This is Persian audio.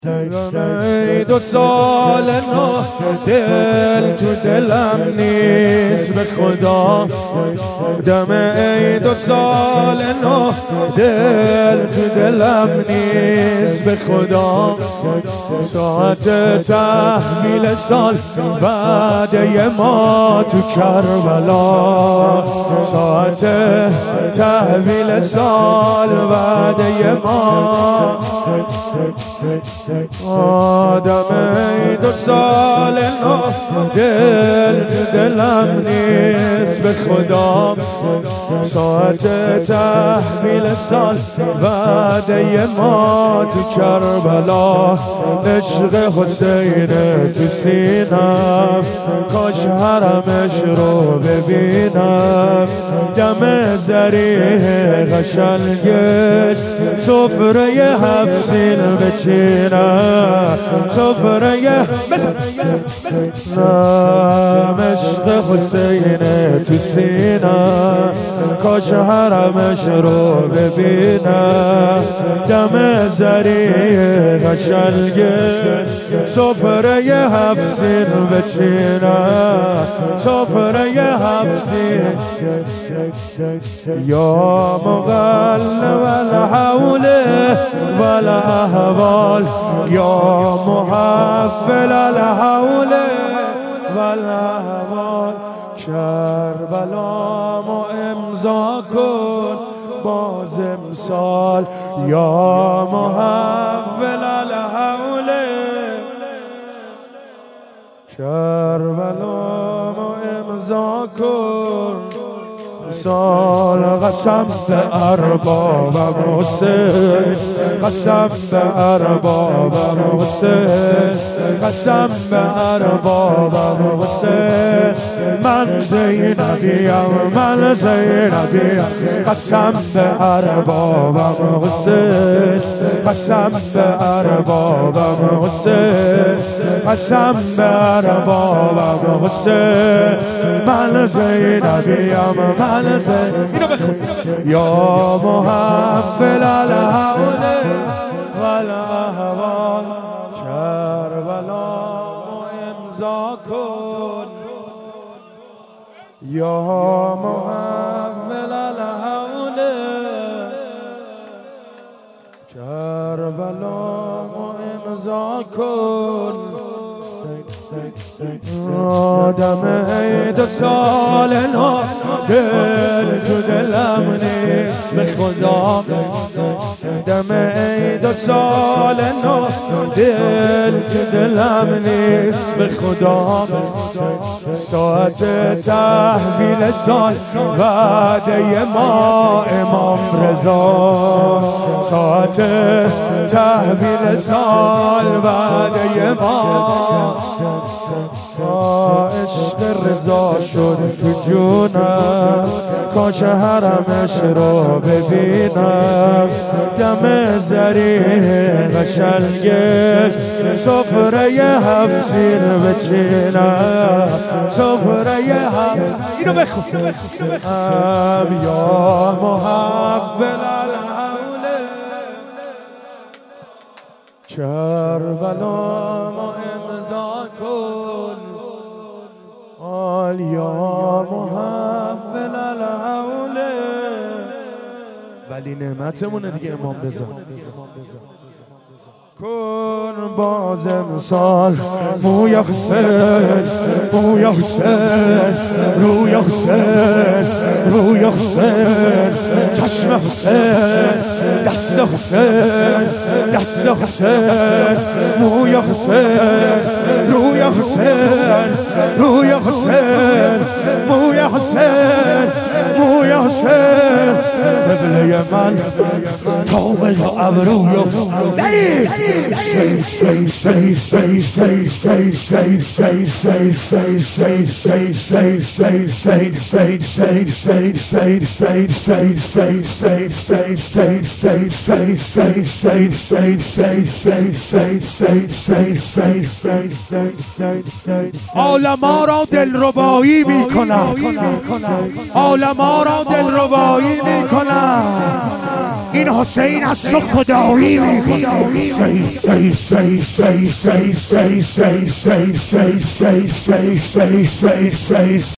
ای 2 سال نو دل تو دلم نیست به خدا دم ای 2 سال نو دل تو دلم نیست به خدا ساعت تحویل سال وعده ما تو کربلا ساعت تحویل سال وعده ما آدم ای 2 سال نو دل تو دلم نیست به خدا ساعت تحویل سال وعده ما تو کربلا عشق حسین تو سینم کاش حرمش رو ببینم دم زریح قشنگش سفره 7 سین بچینم سفره عشق حسین تو سینم کاش حرمش رو ببینم دم زریح قشنگش سفره 7 سین بچینم سفره 7 سین یا مقلب الحول والاحوال یا محفل الحول والاحوال کربلامو امضا کن باز امسال یا محفل الحول کربلامو امضا کن سال قسم به اربابم حسین قسم به اربابم حسین قسم به اربابم حسین من زینبیم من زینبیم قسم به اربابم حسین قسم به اربابم حسین قسم به اربابم حسین من زینبیم من اینو بخون یا محفل الحول والاحوال کربلامو امضا کن یا محفل الحول کربلامو امضا کن آدم ای 2 سال نو دل تو دلم نیست به خدا دم ای 2 سال نو دل تو دلم نیست به خدا ساعت تحویل سال وعده ما امام رضا ساعت تحویل سال وعده ما عشق رضا شد تو جونم کاش حرمش رو ببینم دم زریح قشنگش سفره 7 سین بچینم سفره 7 اینو بخون یا محول الحول کربلامو امضا کن یا محول الحول ولی نعمتمونه دیگه امام رضا کن باز امسال موی حسین موی حسین روی حسین روی حسین چشم حسین دست حسین دست حسین موی حسین روی حسین روی حسین موی حسین موی حسین قبله من تابل و ابروی عالما را دلربایی میکنم عالما را دلربایی میکنم این حسین از تو خدایی میکنم say